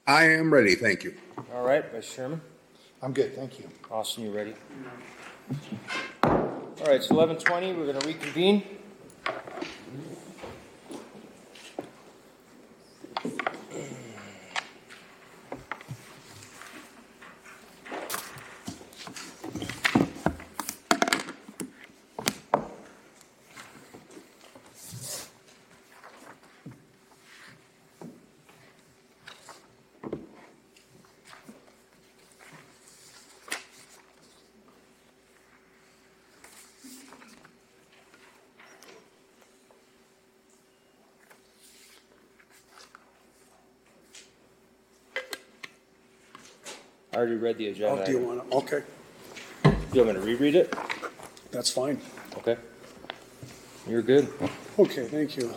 I am ready, thank you. All right, Vice Chairman. I'm good, thank you. Austin, you ready? All right, it's 11:20. We're going to reconvene. I already read the agenda. Oh, do you want to? Okay, Do you want me to reread it? that's fine. Okay. You're good. Okay, thank you.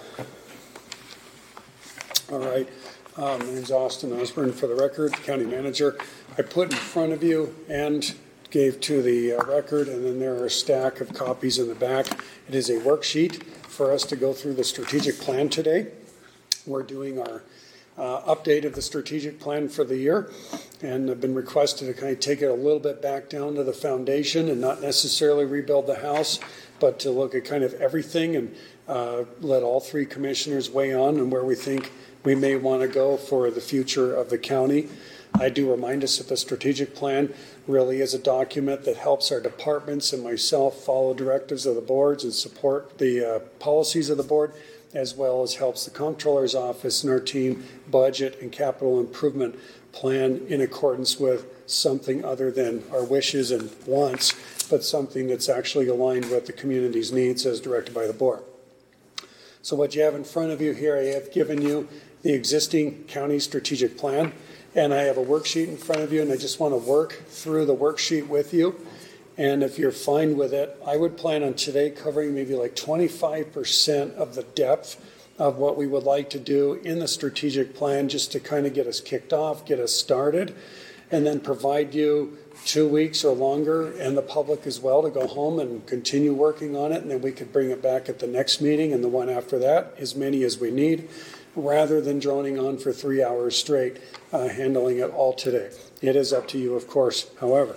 All right, my name's Austin Osborne, for the record, county manager. I put in front of you and gave to the record, and then there are a stack of copies in the back. It is a worksheet for us to go through the strategic plan today. We're doing our update of the strategic plan for the year, and I've been requested to kind of take it a little bit back down to the foundation and not necessarily rebuild the house, but to look at kind of everything and let all three commissioners weigh on and where we think we may want to go for the future of the county. I do remind us that the strategic plan really is a document that helps our departments and myself follow directives of the boards and support the policies of the board, as well as helps the comptroller's office and our team budget and capital improvement plan in accordance with something other than our wishes and wants, but something that's actually aligned with the community's needs as directed by the board. So what you have in front of you here, I have given you the existing county strategic plan, and I have a worksheet in front of you, and I just want to work through the worksheet with you. And if you're fine with it, I would plan on today covering maybe like 25% of the depth of what we would like to do in the strategic plan, just to kind of get us kicked off, get us started, and then provide you 2 weeks or longer, and the public as well, to go home and continue working on it. And then we could bring it back at the next meeting and the one after that, as many as we need, rather than droning on for 3 hours straight, handling it all today. It is up to you, of course, however.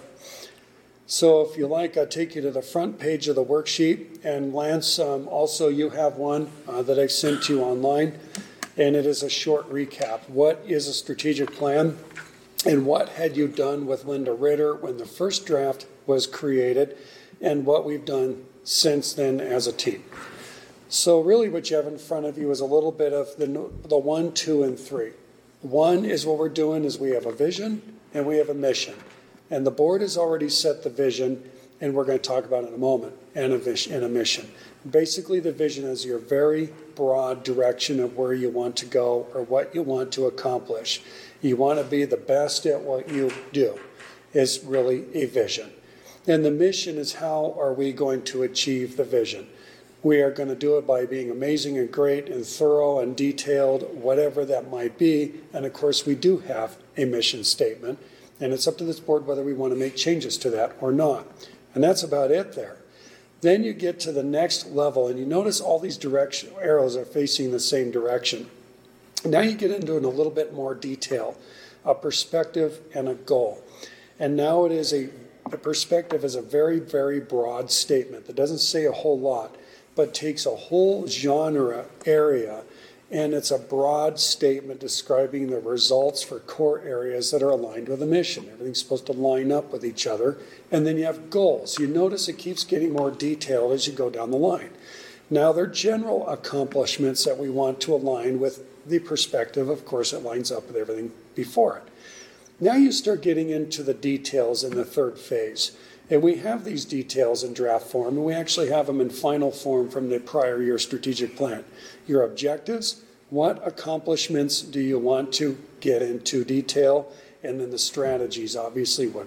So if you like, I'll take you to the front page of the worksheet. And Lance, also you have one that I sent to you online. And it is a short recap. What is a strategic plan? And what had you done with Linda Ritter when the first draft was created? And what we've done since then as a team. So really what you have in front of you is a little bit of the 1, 2, and 3. 1 is what we're doing is we have a vision and we have a mission. And the board has already set the vision, and we're going to talk about it in a moment, and a mission. Basically, the vision is your very broad direction of where you want to go or what you want to accomplish. You want to be the best at what you do is really a vision. And the mission is how are we going to achieve the vision. We are going to do it by being amazing and great and thorough and detailed, whatever that might be. And of course, we do have a mission statement. And it's up to this board whether we want to make changes to that or not. And that's about it there. Then you get to the next level, and you notice all these direction arrows are facing the same direction. Now you get into it in a little bit more detail, a perspective and a goal. And now it is the perspective is a very, very broad statement that doesn't say a whole lot, but takes a whole genre area. And it's a broad statement describing the results for core areas that are aligned with the mission. Everything's supposed to line up with each other. And then you have goals. You notice it keeps getting more detailed as you go down the line. Now, they're general accomplishments that we want to align with the perspective. Of course, it lines up with everything before it. Now you start getting into the details in the third phase. And we have these details in draft form, and we actually have them in final form from the prior year strategic plan. Your objectives, what accomplishments do you want to get into detail, and then the strategies, obviously, what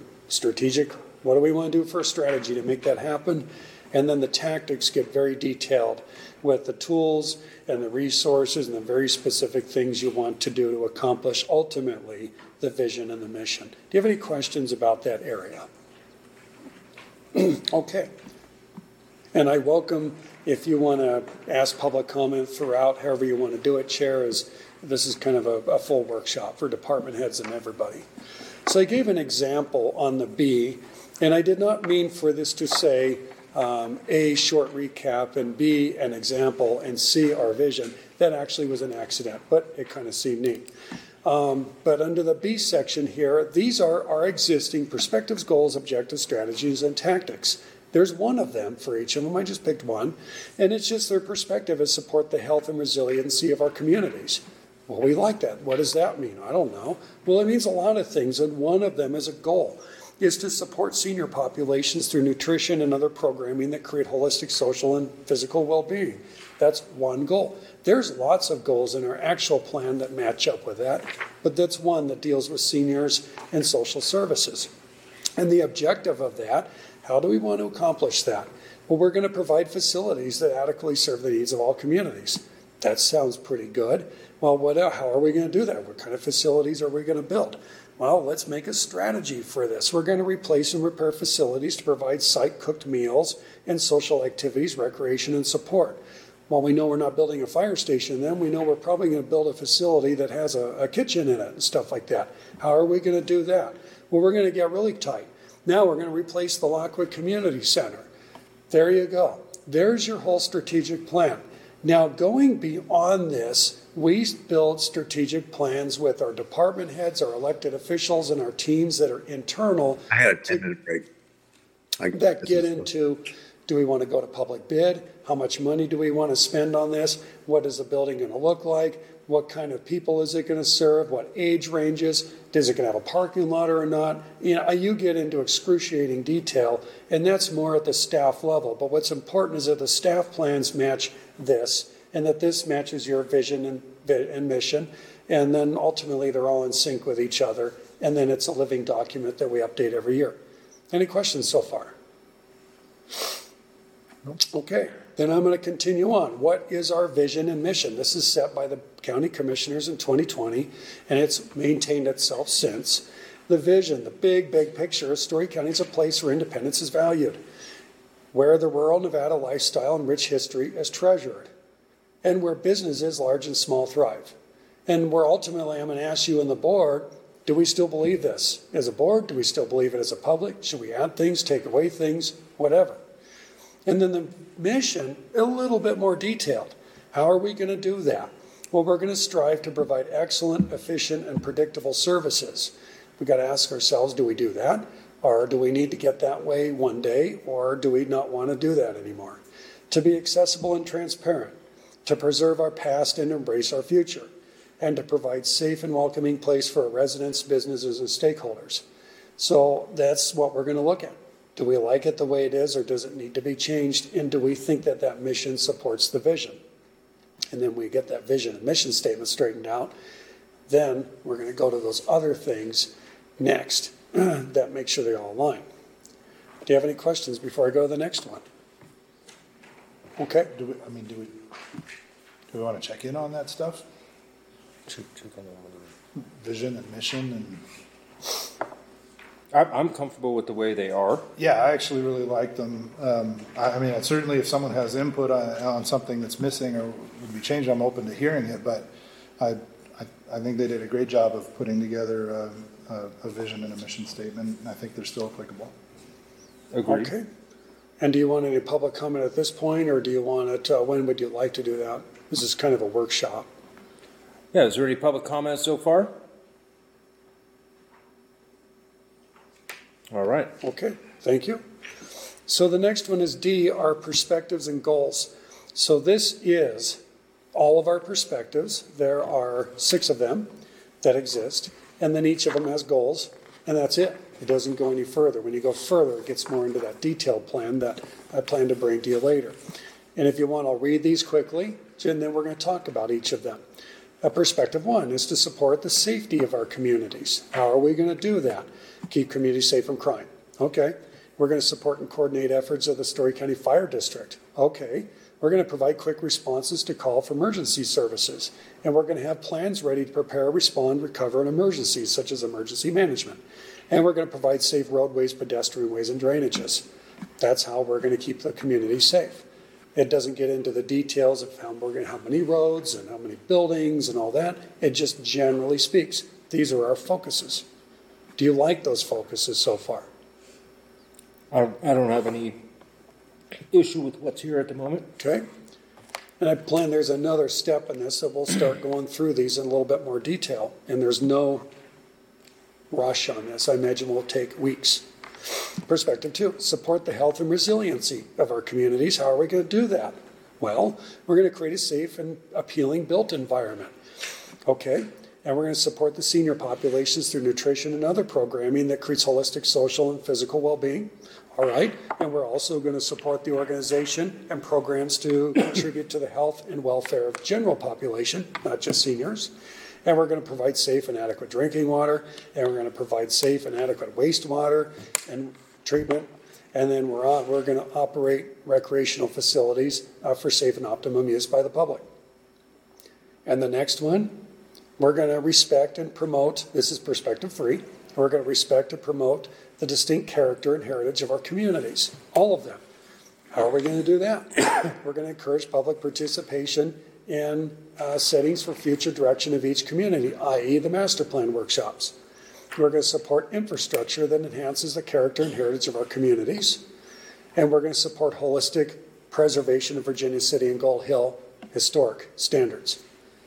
do we want to do for a strategy to make that happen? And then the tactics get very detailed with the tools and the resources and the very specific things you want to do to accomplish ultimately the vision and the mission. Do you have any questions about that area? Okay. And I welcome, if you want to ask public comment throughout, however you want to do it, Chair, as This is kind of a full workshop for department heads and everybody. So I gave an example on the B, and I did not mean for this to say A, short recap, and B, an example, and C, our vision. That actually was an accident, but it kind of seemed neat. But under the B section here, these are our existing perspectives, goals, objectives, strategies, and tactics. There's one of them for each of them. I just picked one. And it's just their perspective is support the health and resiliency of our communities. Well, we like that. What does that mean? I don't know. Well, it means a lot of things, and one of them is a goal, is to support senior populations through nutrition and other programming that create holistic social and physical well-being. That's one goal. There's lots of goals in our actual plan that match up with that, but that's one that deals with seniors and social services. And the objective of that, how do we want to accomplish that? Well, we're going to provide facilities that adequately serve the needs of all communities. That sounds pretty good. Well, how are we going to do that? What kind of facilities are we going to build? Well, let's make a strategy for this. We're going to replace and repair facilities to provide site-cooked meals and social activities, recreation, and support. While we know we're not building a fire station, then we know we're probably going to build a facility that has a kitchen in it and stuff like that. How are we going to do that? Well, we're going to get really tight. Now we're going to replace the Lockwood Community Center. There you go. There's your whole strategic plan. Now, going beyond this, we build strategic plans with our department heads, our elected officials, and our teams that are internal. I had a 10-minute break. That get into, do we want to go to public bid? How much money do we want to spend on this? What is the building going to look like? What kind of people is it going to serve? What age ranges? Is it going to have a parking lot or not? You get into excruciating detail, and that's more at the staff level. But what's important is that the staff plans match this, and that this matches your vision and mission, and then ultimately they're all in sync with each other, and then it's a living document that we update every year. Any questions so far? Okay, then I'm going to continue on. What is our vision and mission? This is set by the county commissioners in 2020, and it's maintained itself since. The vision, the big picture is Story County is a place where independence is valued, where the rural Nevada lifestyle and rich history is treasured, and where businesses, large and small, thrive. And where ultimately I'm going to ask you and the board, do we still believe this? As a board, do we still believe it as a public? Should we add things, take away things, whatever? And then the mission, a little bit more detailed. How are we going to do that? Well, we're going to strive to provide excellent, efficient, and predictable services. We've got to ask ourselves, do we do that? Or do we need to get that way one day? Or do we not want to do that anymore? To be accessible and transparent, to preserve our past and embrace our future, and to provide safe and welcoming place for our residents, businesses, and stakeholders. So that's what we're going to look at. Do we like it the way it is, or does it need to be changed? And do we think that that mission supports the vision? And then we get that vision and mission statement straightened out. Then we're going to go to those other things next that make sure they all align. Do you have any questions before I go to the next one? Okay. Do we want to check in on that stuff? Vision and mission and. I'm comfortable with the way they are. Yeah, I actually really like them. Certainly if someone has input on something that's missing or would be changed, I'm open to hearing it. But I think they did a great job of putting together a vision and a mission statement, and I think they're still applicable. Agreed. Okay. And do you want any public comment at this point, or do you want it? When would you like to do that? This is kind of a workshop. Yeah, is there any public comments so far? All right. Okay, thank you. So the next one is D, our perspectives and goals. So this is all of our perspectives. There are 6 of them that exist, and then each of them has goals, and that's it. It doesn't go any further. When you go further, it gets more into that detailed plan that I plan to bring to you later. And if you want, I'll read these quickly, and then we're going to talk about each of them. Perspective 1 is to support the safety of our communities. How are we going to do that? Keep communities safe from crime. Okay. We're going to support and coordinate efforts of the Story County Fire District. Okay. We're going to provide quick responses to call for emergency services. And we're going to have plans ready to prepare, respond, recover in emergencies, such as emergency management. And we're going to provide safe roadways, pedestrian ways, and drainages. That's how we're going to keep the community safe. It doesn't get into the details of how many roads and how many buildings and all that. It just generally speaks. These are our focuses. Do you like those focuses so far? I don't have any issue with what's here at the moment. Okay. And I plan there's another step in this that we'll start going through these in a little bit more detail. And there's no rush on this. I imagine we'll take weeks. Perspective 2, support the health and resiliency of our communities. How are we going to do that? Well, we're going to create a safe and appealing built environment. Okay. And we're going to support the senior populations through nutrition and other programming that creates holistic social and physical well-being. All right. And we're also going to support the organization and programs to contribute to the health and welfare of the general population, not just seniors. And we're going to provide safe and adequate drinking water. And we're going to provide safe and adequate wastewater and treatment. And then we're going to operate recreational facilities for safe and optimum use by the public. And the next one, we're going to respect and promote, this is perspective 3, we're going to respect and promote the distinct character and heritage of our communities, all of them. How are we going to do that? We're going to encourage public participation in settings for future direction of each community, i.e. the master plan workshops. We're going to support infrastructure that enhances the character and heritage of our communities. And we're going to support holistic preservation of Virginia City and Gold Hill historic standards.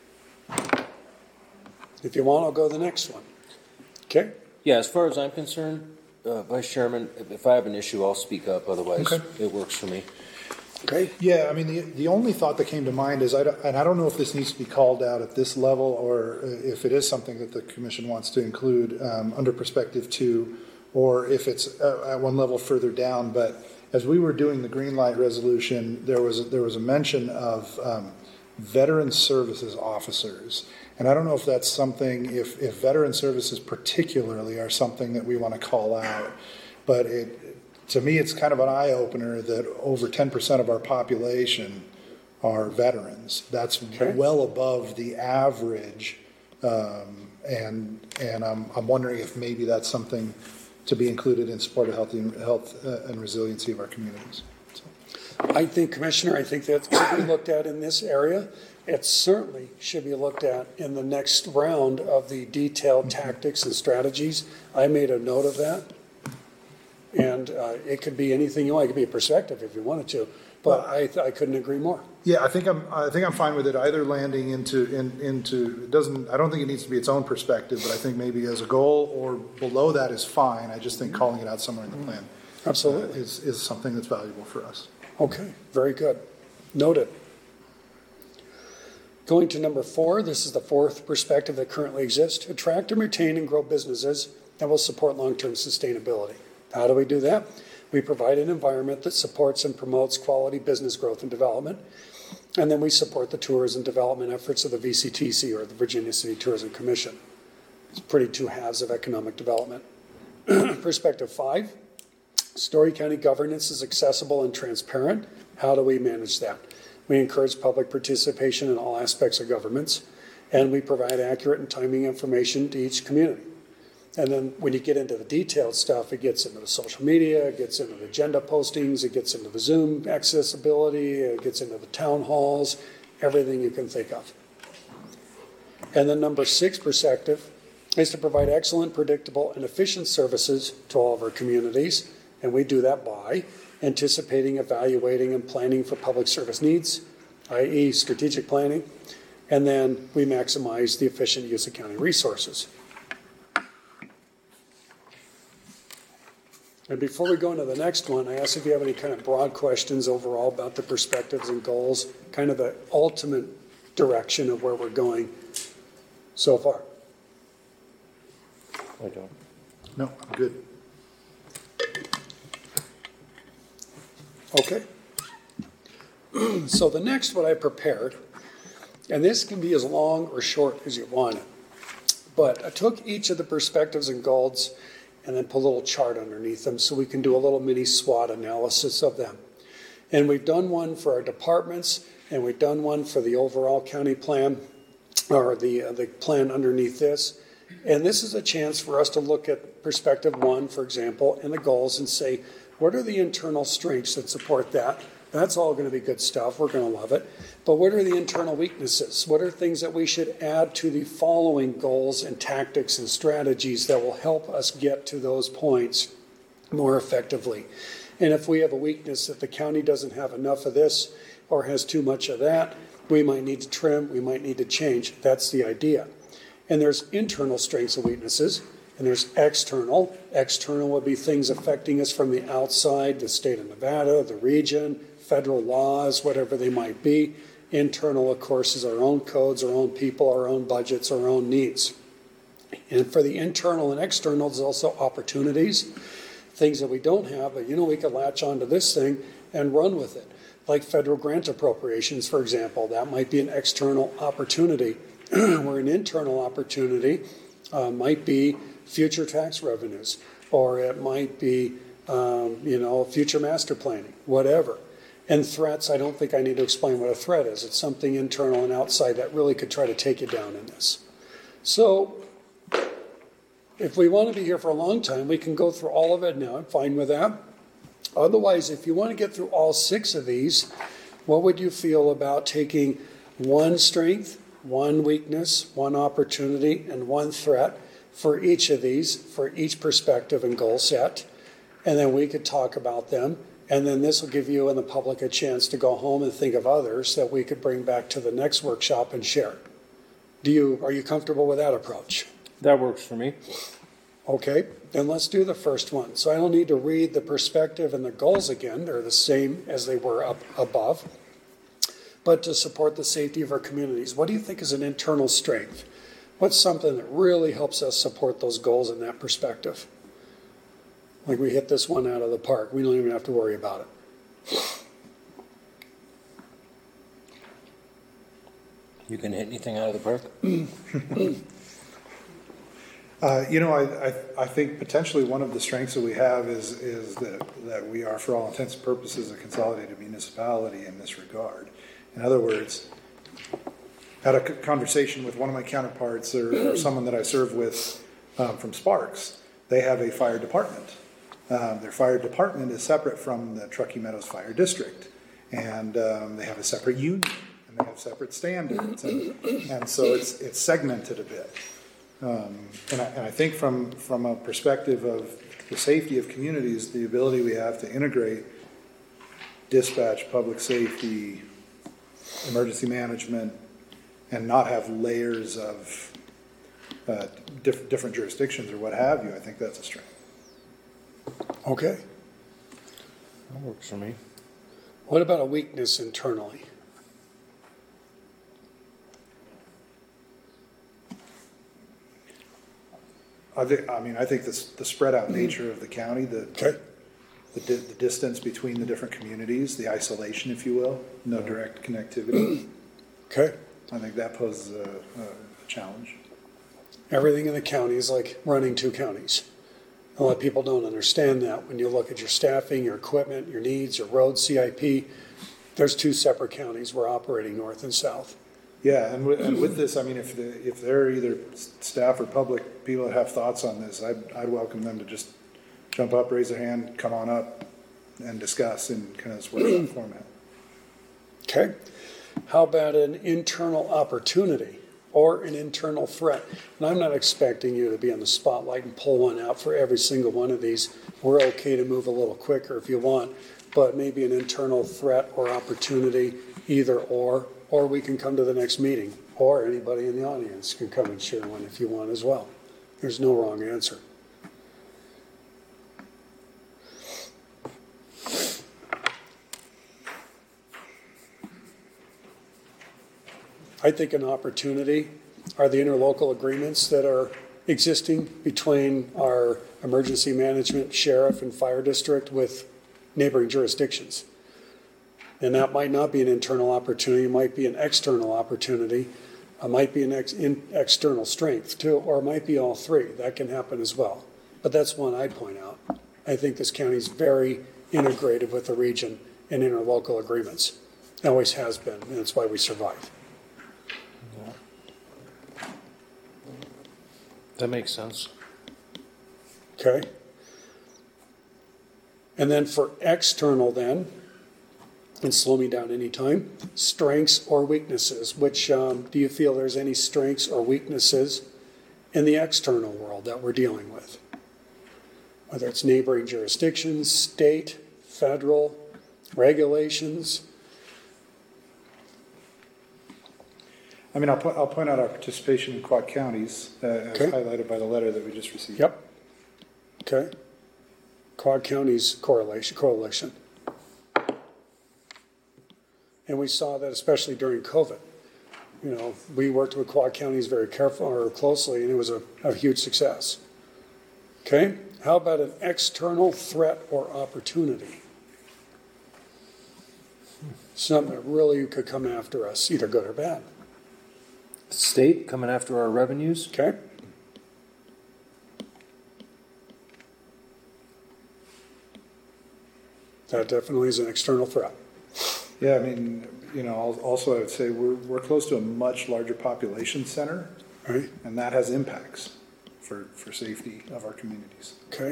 If you want, I'll go to the next one. Okay? Yeah, as far as I'm concerned, Vice Chairman, if I have an issue, I'll speak up. Otherwise, It works for me. Okay. Yeah, I mean, the only thought that came to mind is, and I don't know if this needs to be called out at this level or if it is something that the commission wants to include under perspective 2, or if it's at one level further down. But as we were doing the green light resolution, there was a mention of veteran services officers. And I don't know if that's something, if veteran services particularly are something that we want to call out. But to me, it's kind of an eye-opener that over 10% of our population are veterans. That's well above the average. And I'm wondering if maybe that's something to be included in support of health and resiliency of our communities. So. I think, Commissioner, that should be looked at in this area. It certainly should be looked at in the next round of the detailed tactics and strategies. I made a note of that. And it could be anything you want. It could be a perspective if you wanted to. But I couldn't agree more. Yeah, I think I'm fine with it either landing into it doesn't. I don't think it needs to be its own perspective, but I think maybe as a goal or below that is fine. I just think calling it out somewhere in the plan Absolutely is something that's valuable for us. Okay, very good. Noted. Going to number 4, this is the 4th perspective that currently exists. Attract and retain and grow businesses that will support long-term sustainability. How do we do that? We provide an environment that supports and promotes quality business growth and development. And then we support the tourism development efforts of the VCTC, or the Virginia City Tourism Commission. It's pretty 2 halves of economic development. Perspective 5, Story County governance is accessible and transparent. How do we manage that? We encourage public participation in all aspects of governments, and we provide accurate and timely information to each community. And then when you get into the detailed stuff, it gets into the social media, it gets into the agenda postings, it gets into the Zoom accessibility, it gets into the town halls, everything you can think of. And then number 6 perspective is to provide excellent, predictable, and efficient services to all of our communities. And we do that by anticipating, evaluating, and planning for public service needs, i.e. strategic planning. And then we maximize the efficient use of county resources. And before we go into the next one, I ask if you have any kind of broad questions overall about the perspectives and goals, kind of the ultimate direction of where we're going so far. I don't. No, I'm good. Okay. So the next what I prepared, and this can be as long or short as you want it, but I took each of the perspectives and goals and then put a little chart underneath them so we can do a little mini SWOT analysis of them. And we've done one for our departments, and we've done one for the overall county plan, or the plan underneath this. And this is a chance for us to look at perspective 1, for example, and the goals and say, what are the internal strengths that support that? That's all going to be good stuff. We're going to love it. But what are the internal weaknesses? What are things that we should add to the following goals and tactics and strategies that will help us get to those points more effectively? And if we have a weakness that the county doesn't have enough of this or has too much of that, we might need to trim, we might need to change. That's the idea. And there's internal strengths and weaknesses, and there's external. External would be things affecting us from the outside, the state of Nevada, the region, federal laws, whatever they might be. Internal, of course, is our own codes, our own people, our own budgets, our own needs. And for the internal and external, there's also opportunities, things that we don't have, but we could latch onto this thing and run with it. Like federal grant appropriations, for example, that might be an external opportunity, where an internal opportunity might be future tax revenues, or it might be, future master planning, whatever. And threats, I don't think I need to explain what a threat is. It's something internal and outside that really could try to take you down in this. So if we want to be here for a long time, we can go through all of it now. I'm fine with that. Otherwise, if you want to get through all 6 of these, what would you feel about taking one strength, one weakness, one opportunity, and one threat for each of these, for each perspective and goal set? And then we could talk about them. And then this will give you and the public a chance to go home and think of others that we could bring back to the next workshop and share. Are you comfortable with that approach? That works for me. Okay, then let's do the first one. So I don't need to read the perspective and the goals again. They're the same as they were up above. But to support the safety of our communities, what do you think is an internal strength? What's something that really helps us support those goals in that perspective? Like we hit this one out of the park. We don't even have to worry about it. You can hit anything out of the park? I think potentially one of the strengths that we have is that we are, for all intents and purposes, a consolidated municipality in this regard. In other words, I had a conversation with one of my counterparts or someone that I serve with from Sparks. They have a fire department. Their fire department is separate from the Truckee Meadows Fire District, and they have a separate union, and they have separate standards, and so it's segmented a bit. And I think from a perspective of the safety of communities, the ability we have to integrate dispatch, public safety, emergency management, and not have layers of different jurisdictions or what have you, I think that's a strength. Okay. That works for me. What about a weakness internally? I think the spread out nature of the county, the distance between the different communities, the isolation, if you will, no direct connectivity. Okay. I think that poses a challenge. Everything in the county is like running 2 counties. A lot of people don't understand that. When you look at your staffing, your equipment, your needs, your road CIP, there's 2 separate counties we're operating north and south. Yeah, and with this, I mean, if they're either staff or public people that have thoughts on this, I'd welcome them to just jump up, raise their hand, come on up, and discuss in kind of this workshop format. Okay. How about an internal opportunity or an internal threat? And I'm not expecting you to be on the spotlight and pull one out for every single one of these. We're okay to move a little quicker if you want, but maybe an internal threat or opportunity, either or we can come to the next meeting, or anybody in the audience can come and share one if you want as well. There's no wrong answer. I think an opportunity are the interlocal agreements that are existing between our emergency management, sheriff, and fire district with neighboring jurisdictions. And that might not be an internal opportunity, it might be an external opportunity, it might be an external strength too, or it might be all 3. That can happen as well. But that's one I'd point out. I think this county is very integrated with the region in interlocal agreements. It always has been, and that's why we survive. That makes sense. Okay. And then for external then, And slow me down anytime. Strengths or weaknesses. Which do you feel there's any strengths or weaknesses in the external world that we're dealing with? Whether it's neighboring jurisdictions, state, federal, regulations. I mean, I'll point out our participation in Quad Counties, as Okay. highlighted by the letter that we just received. Yep. Okay. Quad Counties coalition. And we saw that especially during COVID. You know, we worked with Quad Counties very closely, and it was a huge success. Okay. How about an external threat or opportunity? Something that really could come after us, either good or bad. State coming after our revenues. Okay. That definitely is an external threat. Yeah, I mean, you know, also I would say we're close to a much larger population center, Right? and that has impacts for safety of our communities. Okay.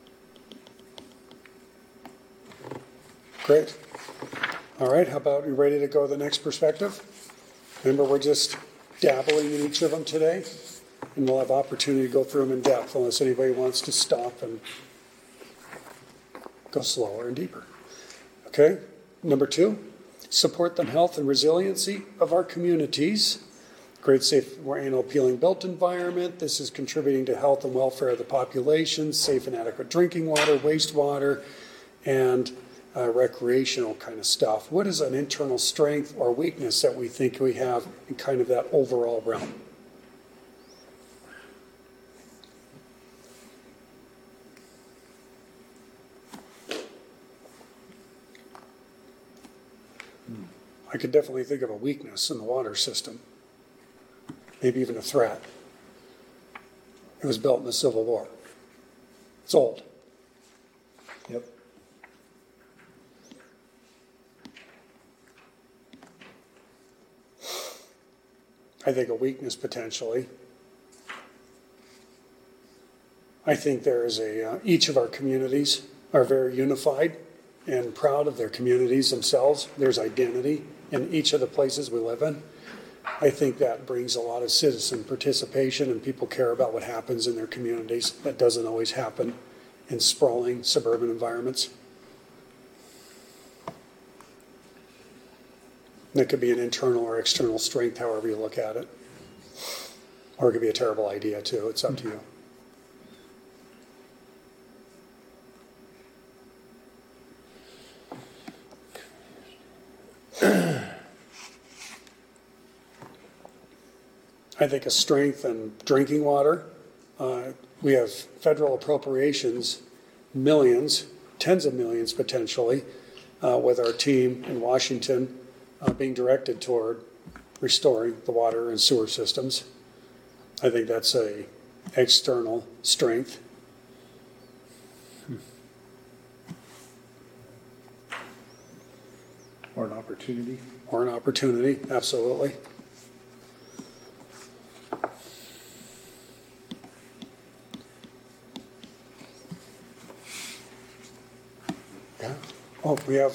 Great. All right, how about you ready to go to the next perspective? Remember, we're just dabbling in each of them today, and we'll have opportunity to go through them in depth unless anybody wants to stop and go slower and deeper. Okay, number 2, support the health and resiliency of our communities. Create safe and appealing built environment. This is contributing to health and welfare of the population, safe and adequate drinking water, wastewater, and recreational kind of stuff. What is an internal strength or weakness that we think we have in kind of that overall realm? I could definitely think of a weakness in the water system, maybe even a threat. It was built in the Civil War. It's old. Yep. I think a weakness potentially. I think there is each of our communities are very unified and proud of their communities themselves. There's identity in each of the places we live in. I think that brings a lot of citizen participation, and people care about what happens in their communities. That doesn't always happen in sprawling suburban environments. That could be an internal or external strength, however you look at it. Or it could be a terrible idea, too. It's up to you. I think a strength in drinking water. We have federal appropriations, millions, tens of millions potentially, with our team in Washington being directed toward restoring the water and sewer systems. I think that's a external strength. Or an opportunity. Or an opportunity, absolutely. Yeah. Oh, we have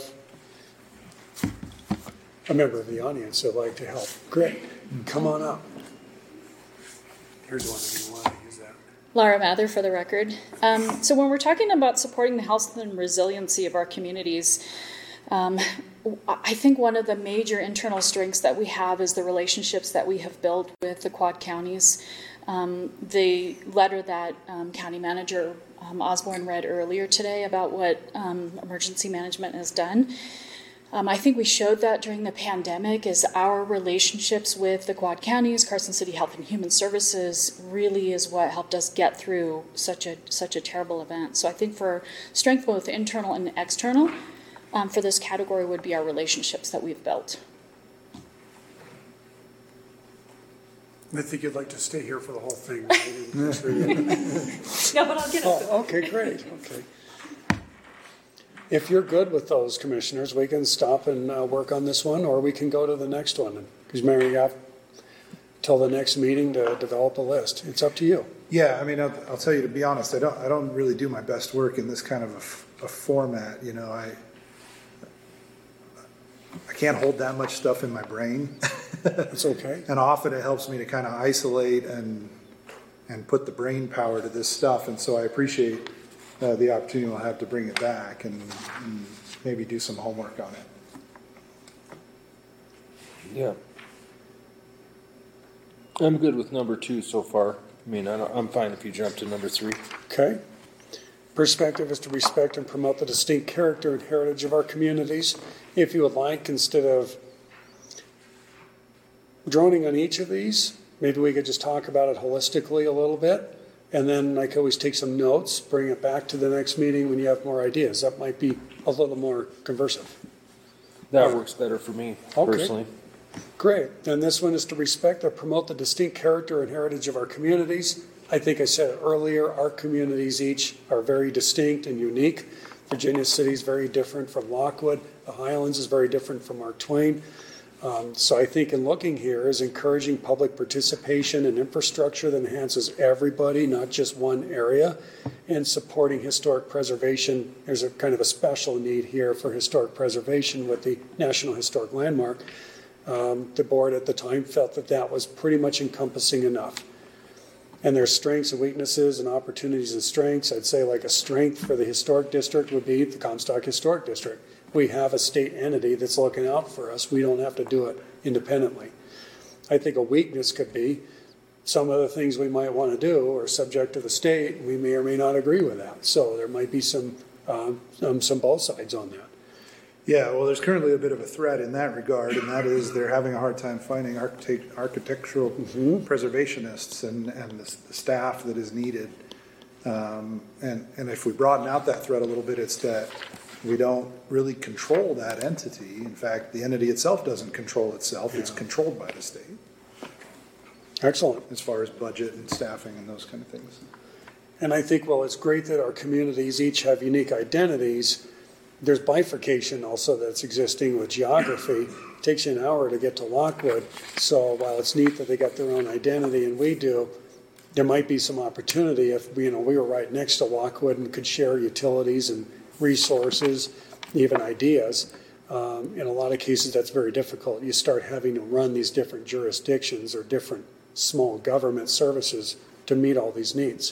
a member of the audience that'd like to help. Great. Come on up. Here's one if you want to use that. Laura Mather for the record. So when we're talking about supporting the health and resiliency of our communities, I think one of the major internal strengths that we have is the relationships that we have built with the Quad Counties. The letter that County Manager Osborne read earlier today about what emergency management has done. I think we showed that during the pandemic is our relationships with the Quad Counties, Carson City Health and Human Services really is what helped us get through such a terrible event. So I think for strength both internal and external, for this category would be our relationships that we've built. I think you'd like to stay here for the whole thing. Right? Yeah, but I'll get it. Oh, okay, great. Okay. If you're good with those, commissioners, we can stop and work on this one, or we can go to the next one. Because Mary, you have till the next meeting to develop a list. It's up to you. Yeah, I mean, I'll tell you, to be honest, I don't really do my best work in this kind of a format. You know, I can't hold that much stuff in my brain. It's okay. And often it helps me to kind of isolate and put the brain power to this stuff. And so I appreciate the opportunity we'll have to bring it back and maybe do some homework on it. Yeah. I'm good with number 2 so far. I mean, I'm fine if you jump to number 3. Okay. Perspective is to respect and promote the distinct character and heritage of our communities. If you would like, instead of droning on each of these, maybe we could just talk about it holistically a little bit. And then I could always take some notes, bring it back to the next meeting when you have more ideas. That might be a little more conversive. That works better for me, personally. Great. And this one is to respect or promote the distinct character and heritage of our communities. I think I said it earlier, our communities each are very distinct and unique. Virginia City is very different from Lockwood. The Highlands is very different from Mark Twain. So I think in looking here is encouraging public participation and infrastructure that enhances everybody, not just one area, and supporting historic preservation. There's a kind of a special need here for historic preservation with the National Historic Landmark. The board at the time felt that that was pretty much encompassing enough. And there's strengths and weaknesses and opportunities and strengths. I'd say like a strength for the historic district would be the Comstock Historic District. We have a state entity that's looking out for us. We don't have to do it independently. I think a weakness could be some of the things we might want to do are subject to the state. We may or may not agree with that. So there might be some both sides on that. Yeah, well, there's currently a bit of a threat in that regard, and that is they're having a hard time finding architectural preservationists and the staff that is needed. And if we broaden out that threat a little bit, it's that we don't really control that entity. In fact, the entity itself doesn't control itself. Yeah. It's controlled by the state. Excellent. As far as budget and staffing and those kind of things. And I think, well, it's great that our communities each have unique identities. There's bifurcation also that's existing with geography. It takes you an hour to get to Lockwood. So while it's neat that they got their own identity and we do, there might be some opportunity if we were right next to Lockwood and could share utilities and resources, even ideas. In a lot of cases, that's very difficult. You start having to run these different jurisdictions or different small government services to meet all these needs.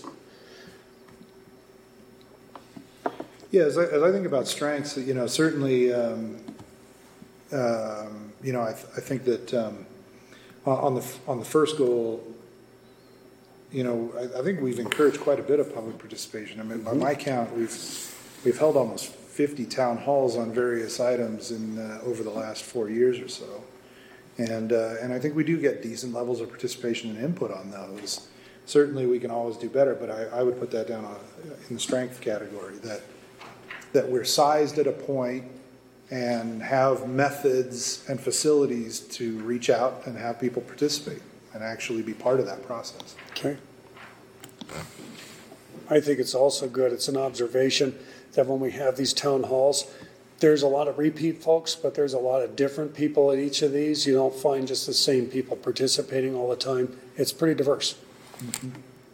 Yeah, as I think about strengths, certainly, I think that on the first goal, I think we've encouraged quite a bit of public participation. I mean, by my count, we've held almost 50 town halls on various items over the last 4 years or so, and I think we do get decent levels of participation and input on those. Certainly, we can always do better, but I would put that down in the strength category. That we're sized at a point and have methods and facilities to reach out and have people participate and actually be part of that process. Okay. I think it's also good, it's an observation that when we have these town halls, there's a lot of repeat folks, but there's a lot of different people at each of these. You don't find just the same people participating all the time. It's pretty diverse. Mm-hmm.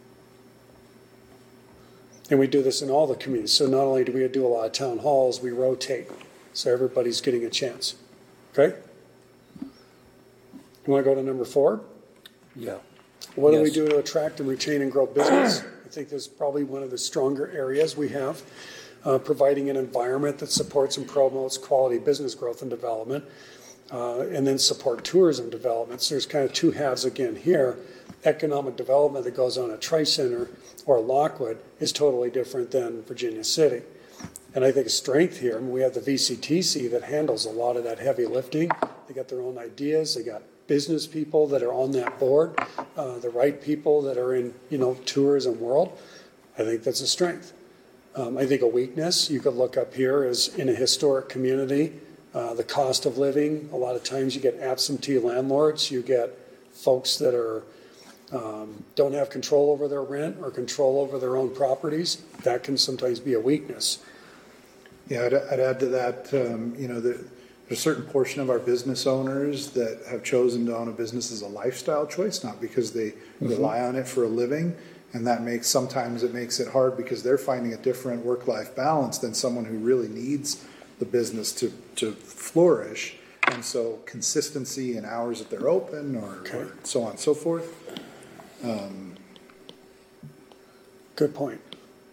And we do this in all the communities. So not only do we do a lot of town halls, we rotate. So everybody's getting a chance. Okay? You want to go to number 4? Yeah. What do we do to attract and retain and grow business? I think this is probably one of the stronger areas we have. Providing an environment that supports and promotes quality business growth and development. And then support tourism development. So there's kind of two halves again here. Economic development that goes on at Tri-Center or Lockwood is totally different than Virginia City. And I think a strength here, we have the VCTC that handles a lot of that heavy lifting. They got their own ideas. They got business people that are on that board, the right people that are in, tourism world. I think that's a strength. I think a weakness you could look up here is in a historic community, the cost of living. A lot of times you get absentee landlords. You get folks that are don't have control over their rent or control over their own properties. That can sometimes be a weakness. Yeah, I'd add to that, there's a certain portion of our business owners that have chosen to own a business as a lifestyle choice, not because they rely on it for a living. And that sometimes it makes it hard because they're finding a different work-life balance than someone who really needs the business to flourish. And so consistency in hours that they're open or so on and so forth. Good point.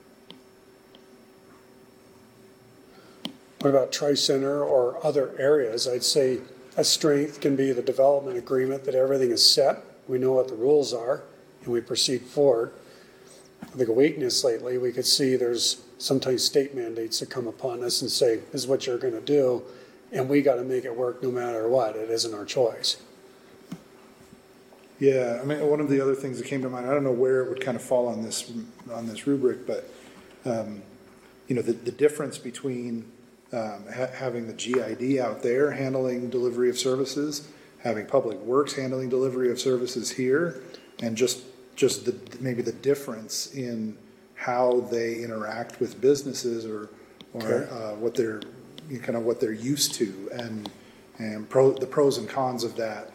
What about Tri-Center or other areas? I'd say a strength can be the development agreement that everything is set, we know what the rules are, and we proceed forward. I think a weakness lately, we could see there's sometimes state mandates that come upon us and say, this is what you're going to do, and we got to make it work no matter what. It isn't our choice. Yeah, I mean, one of the other things that came to mind, I don't know where it would kind of fall on this rubric, but the difference between having the GID out there handling delivery of services, having Public Works handling delivery of services here, and just maybe the difference in how they interact with businesses or what they're what they're used to, and the pros and cons of that,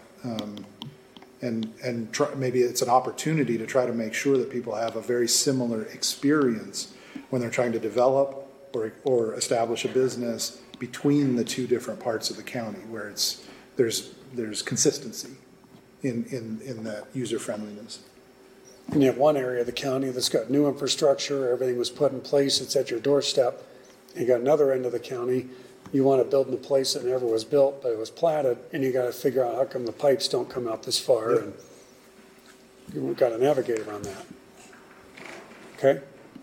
maybe it's an opportunity to try to make sure that people have a very similar experience when they're trying to develop or establish a business between the two different parts of the county, where there's consistency in that user friendliness. And you have one area of the county that's got new infrastructure, everything was put in place, it's at your doorstep. You got another end of the county, you want to build in a place that never was built, but it was platted, and you got to figure out how come the pipes don't come out this far, and you've got to navigate around that. Okay?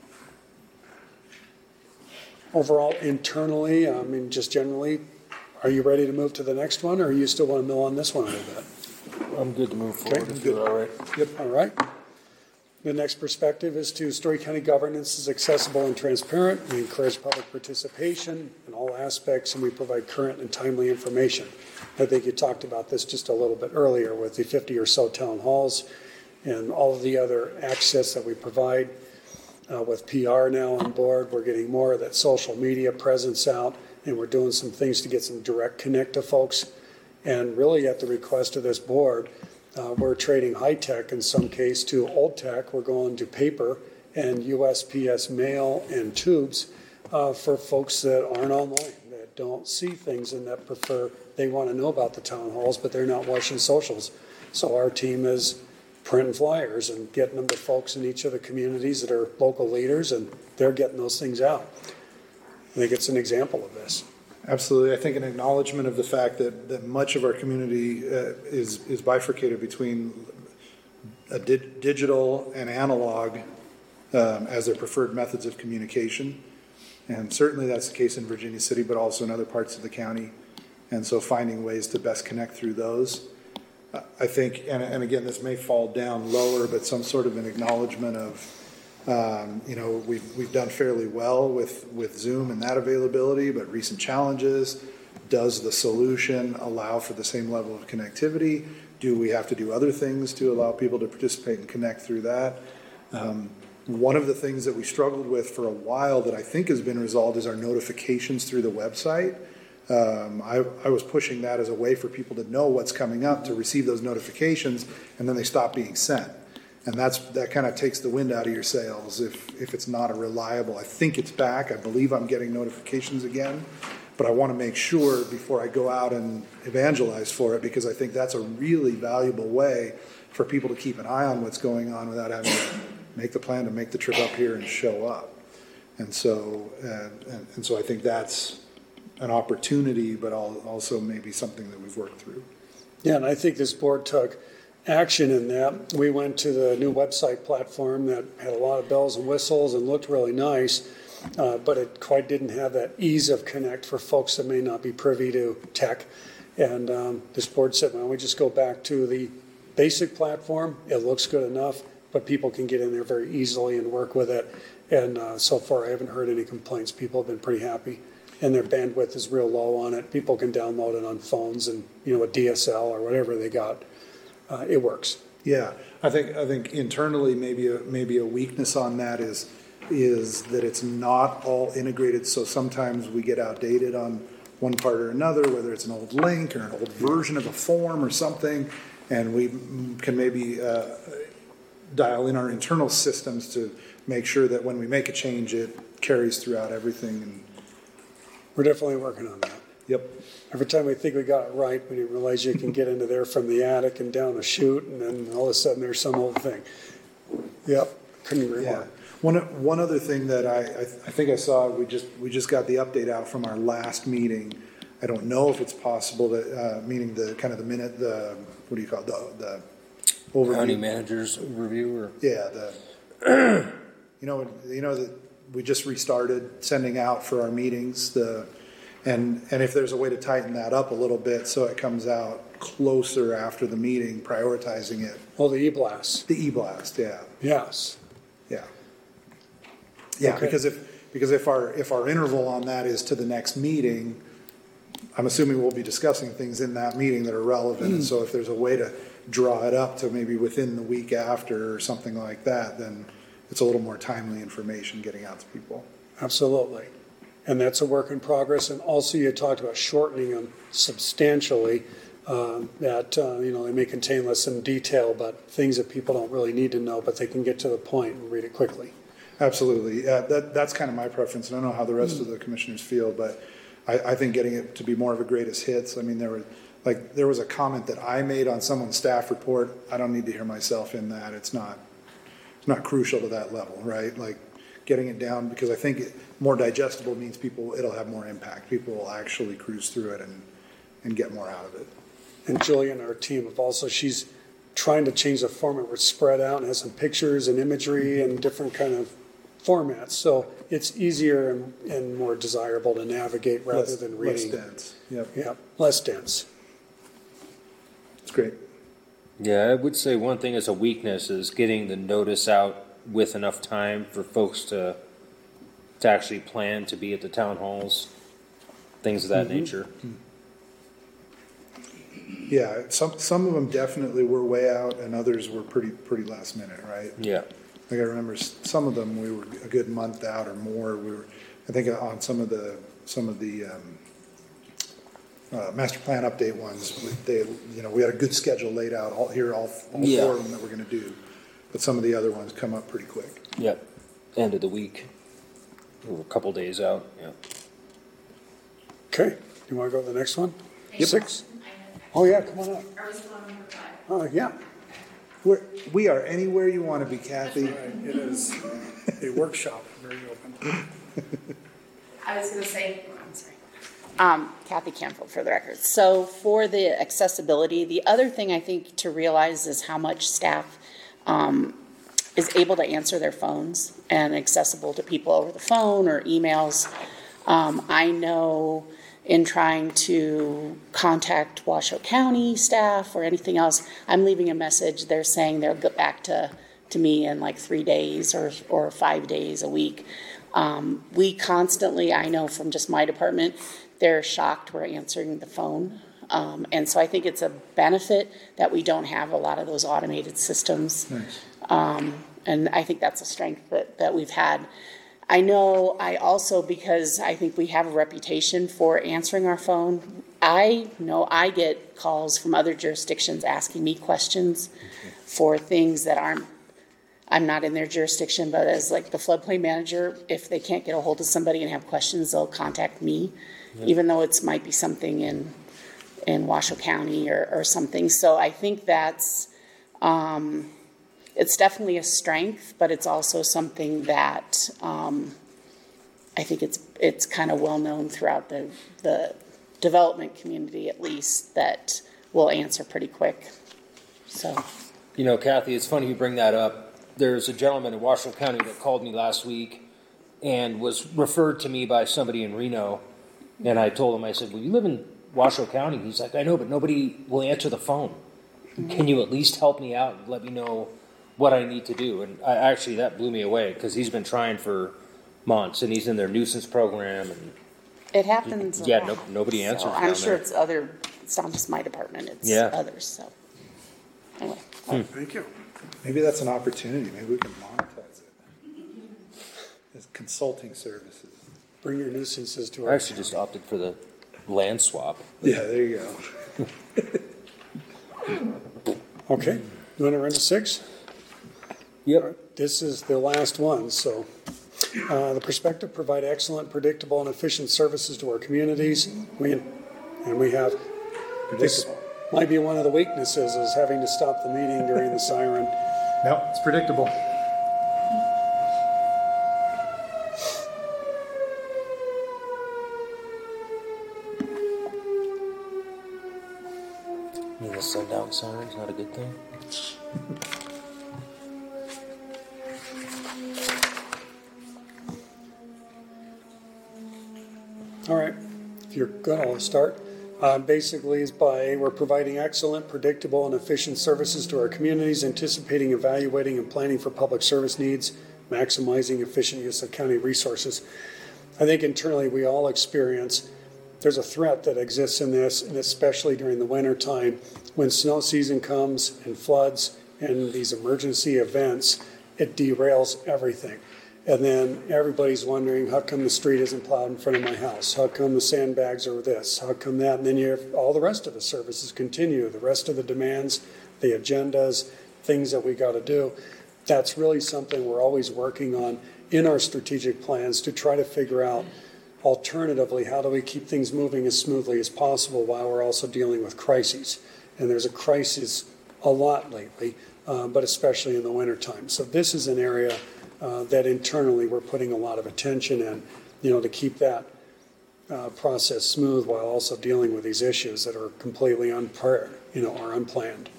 Overall, internally, I mean, just generally, are you ready to move to the next one, or you still want to mill on this one a little bit? I'm good to move forward. Okay, Good. All right. Yep. All right. The next perspective is to Story County governance is accessible and transparent. We encourage public participation in all aspects, and we provide current and timely information. I think you talked about this just a little bit earlier with the 50 or so town halls and all of the other access that we provide. With PR now on board, we're getting more of that social media presence out, and we're doing some things to get some direct connect to folks. And really at the request of this board, we're trading high tech in some case to old tech. We're going to paper and USPS mail and tubes for folks that aren't online, that don't see things and that prefer, they want to know about the town halls, but they're not watching socials. So our team is printing flyers and getting them to folks in each of the communities that are local leaders, and they're getting those things out. I think it's an example of this. Absolutely. I think an acknowledgement of the fact that much of our community is bifurcated between digital and analog as their preferred methods of communication. And certainly that's the case in Virginia City, but also in other parts of the county. And so finding ways to best connect through those. I think, and again, this may fall down lower, but some sort of an acknowledgement of, we've done fairly well with Zoom and that availability, but recent challenges. Does the solution allow for the same level of connectivity? Do we have to do other things to allow people to participate and connect through that? One of the things that we struggled with for a while that I think has been resolved is our notifications through the website. I was pushing that as a way for people to know what's coming up, to receive those notifications, and then they stop being sent. And that kind of takes the wind out of your sails if it's not a reliable. I think it's back. I believe I'm getting notifications again, but I want to make sure before I go out and evangelize for it, because I think that's a really valuable way for people to keep an eye on what's going on without having to make the plan to make the trip up here and show up. And so I think that's an opportunity, but also maybe something that we've worked through. Yeah, and I think this board took action in that. We went to the new website platform that had a lot of bells and whistles and looked really nice, but it quite didn't have that ease of connect for folks that may not be privy to tech. And this board said, well, we just go back to the basic platform. It looks good enough, but people can get in there very easily and work with it. And so far, I haven't heard any complaints. People have been pretty happy. And their bandwidth is real low on it. People can download it on phones and, a DSL or whatever they got. It works. Yeah, I think internally maybe a weakness on that is that it's not all integrated. So sometimes we get outdated on one part or another, whether it's an old link or an old version of a form or something, and we can maybe dial in our internal systems to make sure that when we make a change, it carries throughout everything. And we're definitely working on that. Yep. Every time we think we got it right, we didn't realize you can get into there from the attic and down a chute, and then all of a sudden there's some old thing. Yep, couldn't agree Yeah. more. One other thing that I think I saw, we just got the update out from our last meeting. I don't know if it's possible that, meaning the kind of the minute, what do you call it, the overview. County managers review or? Yeah, you know that we just restarted sending out for our meetings, and if there's a way to tighten that up a little bit so it comes out closer after the meeting, prioritizing it. Oh, the e-blast. The e-blast, yeah. Yes. Yeah. Yeah, Okay. because if our interval on that is to the next meeting, I'm assuming we'll be discussing things in that meeting that are relevant. And so if there's a way to draw it up to maybe within the week after or something like that, then it's a little more timely information getting out to people. Absolutely. And that's a work in progress. And also you talked about shortening them substantially, they may contain less in detail, but things that people don't really need to know, but they can get to the point and read it quickly. Absolutely. That's kind of my preference. I don't know how the rest of the commissioners feel, but I think getting it to be more of a greatest hits. I mean, there was a comment that I made on someone's staff report. I don't need to hear myself in that. It's not crucial to that level, right? Like getting it down, because I think more digestible means it'll have more impact. People will actually cruise through it and get more out of it. And Julia and our team she's trying to change the format where it's spread out and has some pictures and imagery and different kind of formats. So it's easier and more desirable to navigate rather than reading. Less dense. Yep. Yeah, less dense. It's great. Yeah, I would say one thing as a weakness is getting the notice out with enough time for folks to actually plan to be at the town halls, things of that nature. Yeah, some of them definitely were way out, and others were pretty last minute, right? Yeah. Like I remember some of them we were a good month out or more. I think on some of the master plan update ones, we had a good schedule laid out all four of them that we're going to do, but some of the other ones come up pretty quick. Yep. End of the week. We're a couple days out. Yeah. Okay, you want to go to the next one? Yep. 6? Oh yeah, come on up. Are we still on number 5? Yeah. We are anywhere you want to be, Kathy. It is a workshop, very open. I was going to say, I'm sorry. Kathy Canfield for the record. So for the accessibility, the other thing I think to realize is how much staff is able to answer their phones and accessible to people over the phone or emails. I know in trying to contact Washoe County staff or anything else, I'm leaving a message. They're saying they'll get back to me in like 3 days or 5 days a week. We constantly, I know from just my department, they're shocked we're answering the phone. And so I think it's a benefit that we don't have a lot of those automated systems. Nice. And I think that's a strength that we've had. I know I also, because I think we have a reputation for answering our phone, I know I get calls from other jurisdictions asking me questions for things that I'm not in their jurisdiction, but as like the floodplain manager, if they can't get a hold of somebody and have questions, they'll contact me, even though it might be something in Washoe County or something. So I think that's, it's definitely a strength, but it's also something that I think it's kind of well known throughout the development community, at least, that we'll answer pretty quick. So, Kathy, it's funny you bring that up. There's a gentleman in Washoe County that called me last week and was referred to me by somebody in Reno. And I told him, I said, well, you live in Washoe County. He's like, I know, but nobody will answer the phone. Mm-hmm. Can you at least help me out and let me know what I need to do? And that blew me away because he's been trying for months and he's in their nuisance program. And it happens. Nobody answers. So I'm sure it's not just my department, it's others. So anyway. Thank you. Maybe that's an opportunity. Maybe we can monetize it as consulting services. Bring your nuisances to I our actually just opted for the land swap. Yeah, there you go. Okay, you want to run to 6? Yep. This is the last one, so the perspective provide excellent, predictable, and efficient services to our communities. We And we have, this might be one of the weaknesses, is having to stop the meeting during the siren. No, it's predictable. The sundown siren's not a good thing. All right, if you're good, I'll start. Basically, we're providing excellent, predictable, and efficient services to our communities, anticipating, evaluating, and planning for public service needs, maximizing efficient use of county resources. I think internally we all experience there's a threat that exists in this, and especially during the winter time when snow season comes and floods and these emergency events, it derails everything. And then everybody's wondering, how come the street isn't plowed in front of my house? How come the sandbags are this? How come that? And then you have all the rest of the services continue, the rest of the demands, the agendas, things that we got to do. That's really something we're always working on in our strategic plans to try to figure out, alternatively, how do we keep things moving as smoothly as possible while we're also dealing with crises? And there's a crisis a lot lately, but especially in the wintertime. So this is an area that internally we're putting a lot of attention in, to keep that process smooth while also dealing with these issues that are completely are unplanned.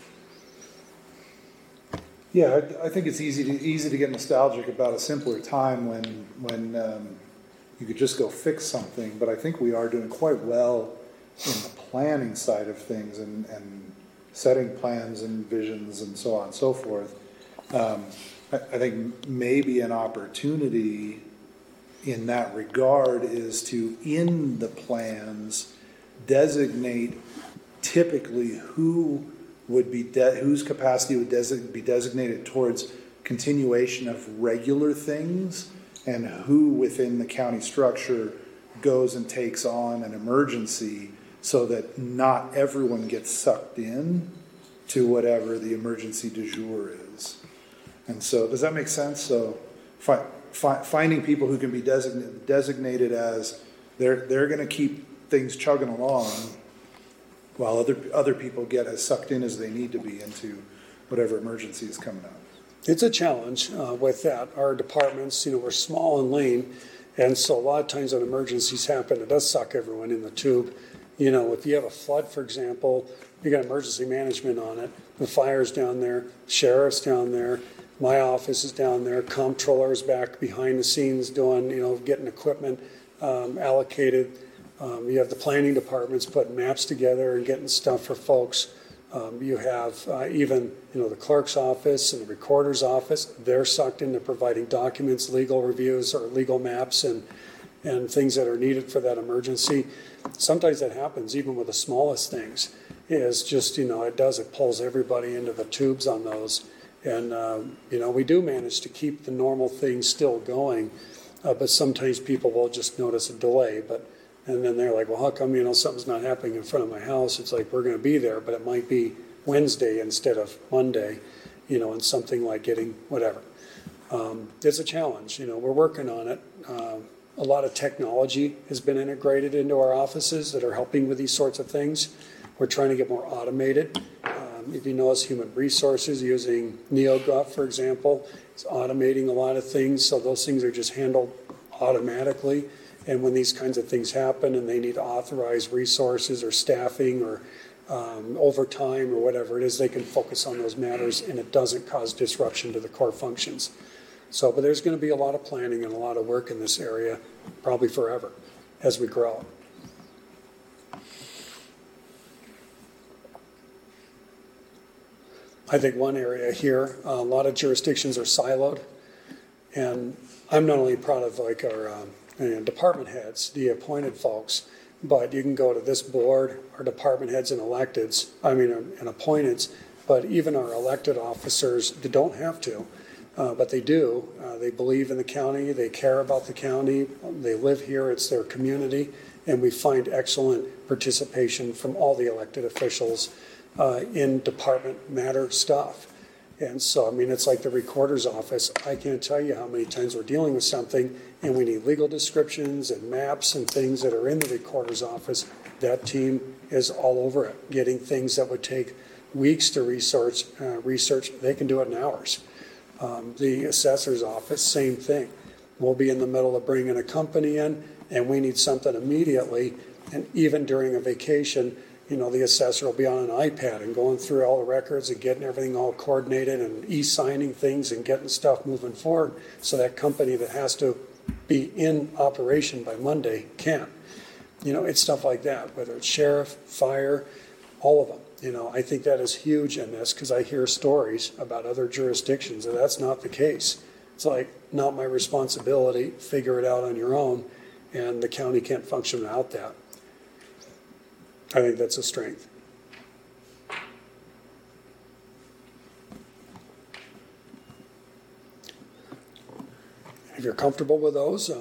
Yeah, I think it's easy to get nostalgic about a simpler time when you could just go fix something. But I think we are doing quite well in the planning side of things and setting plans and visions and so on and so forth. I think maybe an opportunity in that regard is to, in the plans, designate typically who would be whose capacity would be designated towards continuation of regular things, and who within the county structure goes and takes on an emergency, so that not everyone gets sucked in to whatever the emergency du jour is. And so, does that make sense? So, finding people who can be designated as they're going to keep things chugging along, while other people get as sucked in as they need to be into whatever emergency is coming up. It's a challenge with that. Our departments, we're small and lean, and so a lot of times when emergencies happen, it does suck everyone in the tube. If you have a flood, for example, you got emergency management on it. The fire's down there, sheriff's down there, my office is down there, comptroller's back behind the scenes doing, getting equipment allocated. You have the planning departments putting maps together and getting stuff for folks. You have even, the clerk's office and the recorder's office. They're sucked into providing documents, legal reviews, or legal maps and things that are needed for that emergency. Sometimes that happens even with the smallest things. Is just, it pulls everybody into the tubes on those. And, we do manage to keep the normal things still going, but sometimes people will just notice a delay. And then they're like, well, how come, something's not happening in front of my house? It's like, we're going to be there, but it might be Wednesday instead of Monday, and something like getting whatever. It's a challenge. We're working on it. A lot of technology has been integrated into our offices that are helping with these sorts of things. We're trying to get more automated. If you notice, human resources using NeoGov, for example, is automating a lot of things. So those things are just handled automatically. And when these kinds of things happen and they need to authorize resources or staffing or overtime or whatever it is, they can focus on those matters and it doesn't cause disruption to the core functions. So, but there's going to be a lot of planning and a lot of work in this area, probably forever, as we grow. I think one area here, a lot of jurisdictions are siloed, and I'm not only proud of like our department heads, the appointed folks, but you can go to this board, our department heads and electeds, and appointeds, but even our elected officers, they don't have to, but they do. They believe in the county, they care about the county, they live here, it's their community, and we find excellent participation from all the elected officials in department matter stuff. And so, I mean, it's like the recorder's office. I can't tell you how many times we're dealing with something and we need legal descriptions and maps and things that are in the recorder's office. That team is all over it, getting things that would take weeks to research. They can do it in hours. The assessor's office, same thing. We'll be in the middle of bringing a company in and we need something immediately. And even during a vacation, you know, the assessor will be on an iPad and going through all the records and getting everything all coordinated and e-signing things and getting stuff moving forward so that company that has to be in operation by Monday can. You know, it's stuff like that, whether it's sheriff, fire, all of them. You know, I think that is huge in this because I hear stories about other jurisdictions and that's not the case. It's like, not my responsibility, figure it out on your own, and the county can't function without that. I think that's a strength. If you're comfortable with those,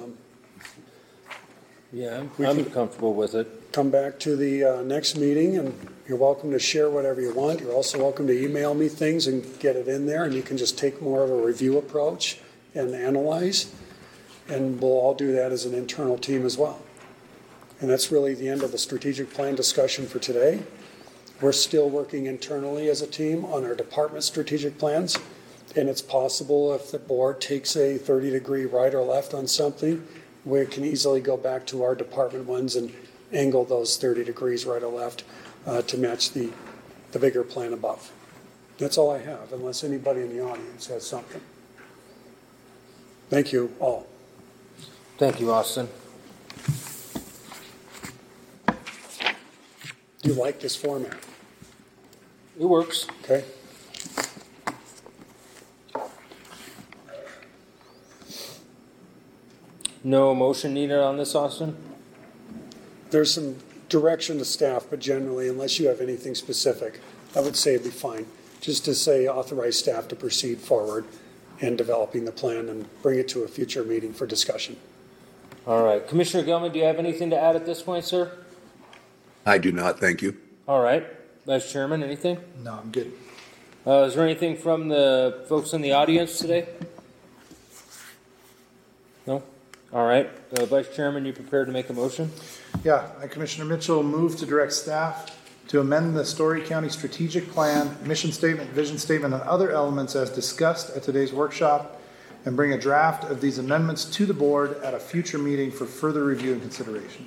Yeah, I'm comfortable with it. come back to the next meeting, and you're welcome to share whatever you want. You're also welcome to email me things and get it in there, and you can just take more of a review approach and analyze, and we'll all do that as an internal team as well. And that's really the end of the strategic plan discussion for today. We're still working internally as a team on our department strategic plans, and it's possible if the board takes a 30-degree right or left on something, we can easily go back to our department ones and angle those 30 degrees right or left to match the bigger plan above. That's all I have, unless anybody in the audience has something. Thank you all. Thank you, Austin. Do you like this format? It works. Okay. No motion needed on this, Austin? There's some direction to staff, but generally, unless you have anything specific, I would say it'd be fine. Just to say authorize staff to proceed forward in developing the plan and bring it to a future meeting for discussion. All right. Commissioner Gilman, do you have anything to add at this point, sir? I do not, thank you. All right. Vice Chairman, anything? No, I'm good. Is there anything from the folks in the audience today? No? All right. Vice Chairman, you prepared to make a motion? Yeah, I, Commissioner Mitchell, move to direct staff to amend the Story County Strategic Plan, mission statement, vision statement, and other elements as discussed at today's workshop, and bring a draft of these amendments to the board at a future meeting for further review and consideration.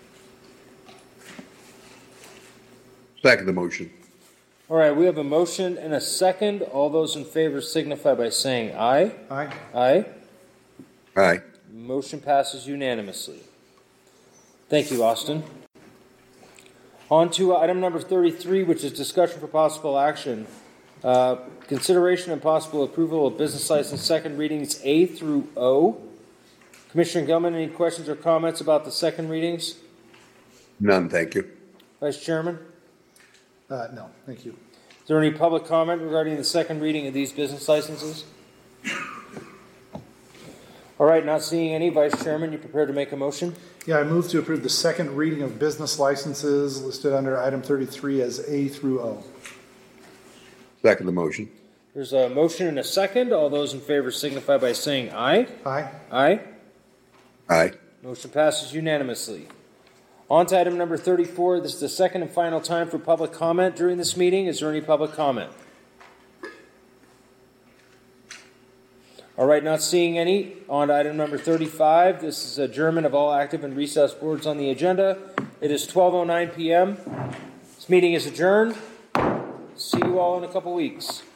Second the motion. All right. We have a motion and a second. All those in favor signify by saying aye. Aye. Aye. Aye. Motion passes unanimously. Thank you, Austin. On to item number 33, which is discussion for possible action. Consideration and possible approval of business license second readings A through O. Commissioner Gilman, any questions or comments about the second readings? None, thank you. Vice Chairman? No, thank you. Is there any public comment regarding the second reading of these business licenses? All right, not seeing any. Vice Chairman, you prepared to make a motion? Yeah, I move to approve the second reading of business licenses listed under item 33 as A through O. Second the motion. There's a motion and a second. All those in favor signify by saying aye. Aye. Aye. Aye. Motion passes unanimously. On to item number 34. This is the second and final time for public comment during this meeting. Is there any public comment? All right, not seeing any. On to item number 35. This is adjournment of all active and recessed boards on the agenda. It is 12:09 p.m. This meeting is adjourned. See you all in a couple weeks.